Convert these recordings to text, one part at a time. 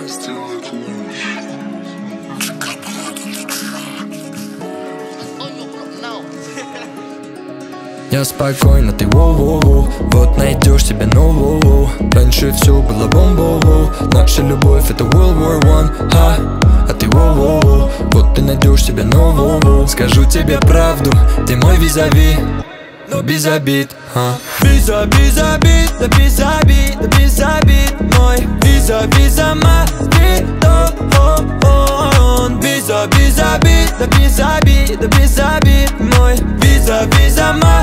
Я спокойно, ты воу-воу-воу. Вот найдешь себе нового. Раньше все было бомбово. Наша любовь это World War I, а ты воу-воу-воу. Вот ты найдешь себе нового. Скажу тебе правду, ты мой визави, но без обид, без обид, да без обид, да без обид. Мой визави за мой без обид, да без обид, да без обид. Мой визави за мой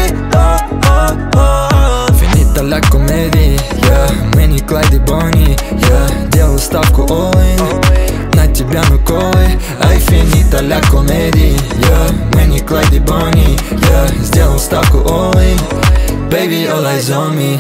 Finita la comedy, yeah. Мы не Клайд и Бонни, yeah. Делаю ставку all-in на тебя, ну колы. Ай, finita la comedy, yeah. Мы не Клайд и Бонни, yeah. Сделал ставку all-in, baby, all eyes on me.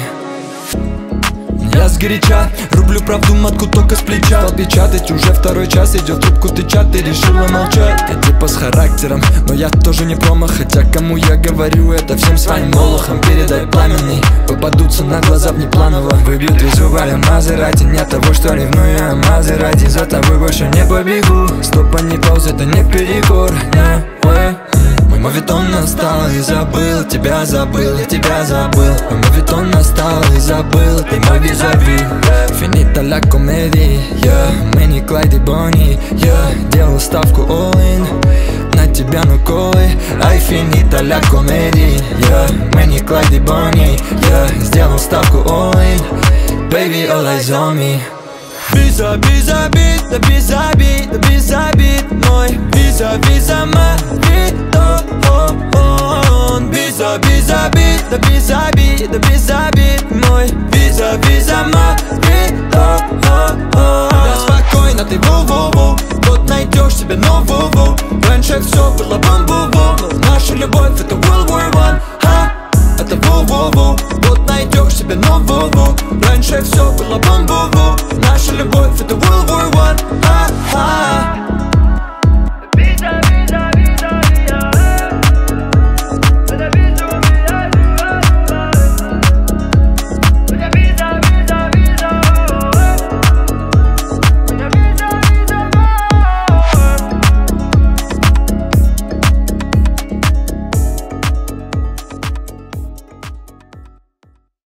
Я сгоряча, рублю правду матку только с плеча. Стал печатать, уже второй час идет трубку тычат. Ты решила молчать, я типа с характером, но я тоже не промах. Хотя кому я говорю это, всем своим молохам. Передай пламенный, попадутся на глаза внепланово. Выбьют визуали Мазерати, нет того, что ревную я Мазерати. За тобой больше не побегу, стоп, а не пауз, это не перекор, Мой мовитон настал и забыл, тебя забыл, тебя забыл. Мой мовитон настал и забыл, ты мой визави. Finita la comedy, yeah. Мы не Клайд и Бонни, yeah. Делал ставку all-in на тебя, ну колы. Ай, finita la comedy, yeah. Мы не Клайд и Бонни, yeah. Сделал ставку all-in, baby, all eyes on me. Без обид, да без обид, да без обид. Мой визави за мой без обид, да без обид, да без обид. Мой визави за мой Я спокойно, ты воу-воу-воу. Вот найдешь себе нового. Раньше все было бомбово, но наша любовь это World War I, это воу-воу-воу. Вот найдешь себе нового. Раньше все было бомбово, наша любовь это World War I.